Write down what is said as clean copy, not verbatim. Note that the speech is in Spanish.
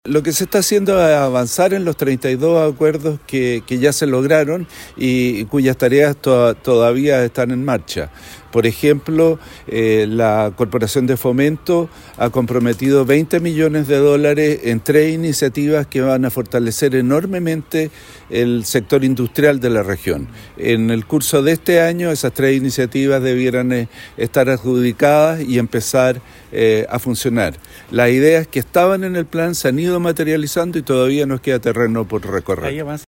Lo que se está haciendo es avanzar en los 32 acuerdos que ya se lograron y cuyas tareas todavía están en marcha. Por ejemplo, la Corporación de Fomento ha comprometido $20 millones en 3 iniciativas que van a fortalecer enormemente el sector industrial de la región. En el curso de este año, esas 3 iniciativas debieran estar adjudicadas y empezar a funcionar. Las ideas que estaban en el plan se han ido materializando y todavía nos queda terreno por recorrer.